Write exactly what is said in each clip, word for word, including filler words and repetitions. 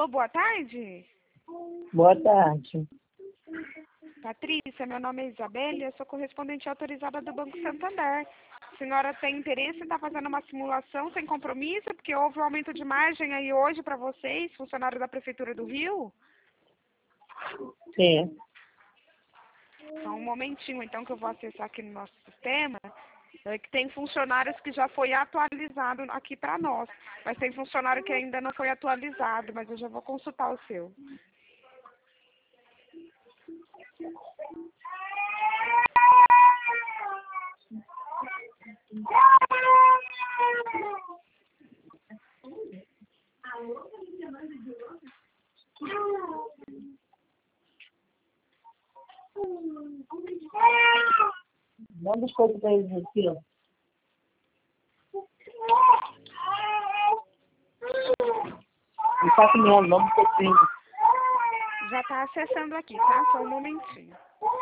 Alô, boa tarde. Boa tarde. Patrícia, meu nome é Isabelle, eu sou correspondente autorizada do Banco Santander. A senhora tem interesse em estar fazendo uma simulação sem compromisso, porque houve um aumento de margem aí hoje para vocês, funcionários da Prefeitura do Rio? Sim. Só um momentinho, então, que eu vou acessar aqui no nosso sistema. É que tem funcionários que já foi atualizado aqui para nós, mas tem funcionário que ainda não foi atualizado, mas eu já vou consultar o seu. Manda as coisas para eles aqui, ó. Não está comendo, vamos ter filho. Já está acessando aqui, tá? Só um momentinho.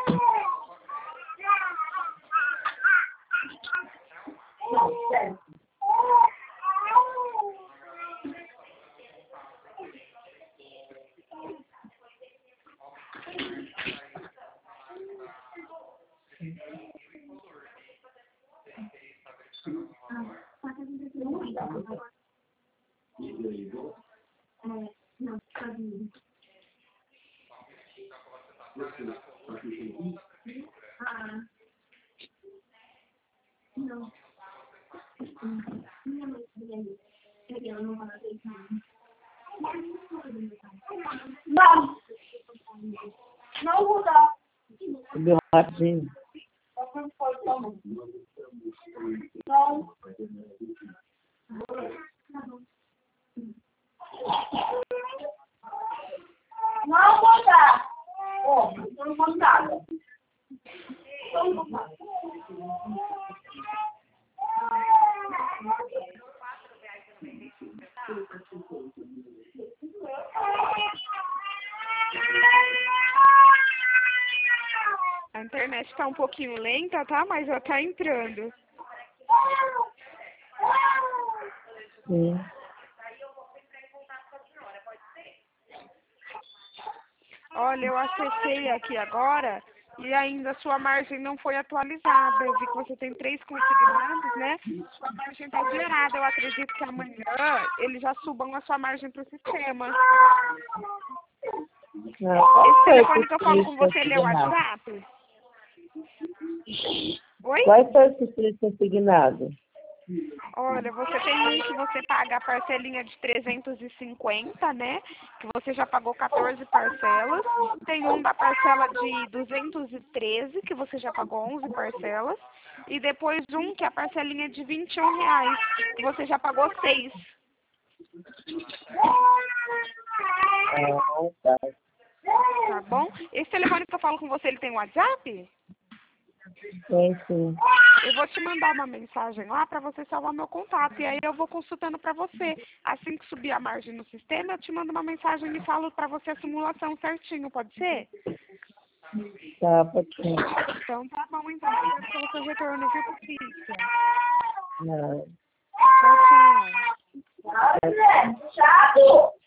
Não, sério. Não, não vou dar. Subiu rapidinho. Não. Não vou dar. Ó, não vou dar. Não vou dar. A internet está um pouquinho lenta, tá? Mas já está entrando. Sim. Olha, eu acessei aqui agora e ainda a sua margem não foi atualizada. Eu vi que você tem três consignados, né? Sua margem está zerada. Eu acredito que amanhã eles já subam a sua margem para o sistema. Não, Esse telefone que eu falo com você, ele é o WhatsApp? Oi? Quais são esses três consignados? Olha, você tem um que você paga a parcelinha de trezentos e cinquenta, né? Que você já pagou quatorze parcelas. Tem um da parcela de duzentos e treze, que você já pagou onze parcelas. E depois um que é a parcelinha de vinte e um reais, que você já pagou seis. Ah, tá. Tá bom? Esse telefone que eu falo com você, ele tem WhatsApp? Sim, sim. Eu vou te mandar uma mensagem lá para você salvar meu contato. E aí eu vou consultando para você. Assim que subir a margem no sistema, eu te mando uma mensagem e falo para você a simulação certinho. Pode ser? Tá, pode ser. Então tá bom, então. Obrigada pelo seu retorno, viu, Patrícia? Não. Tchau, tchau. Tchau.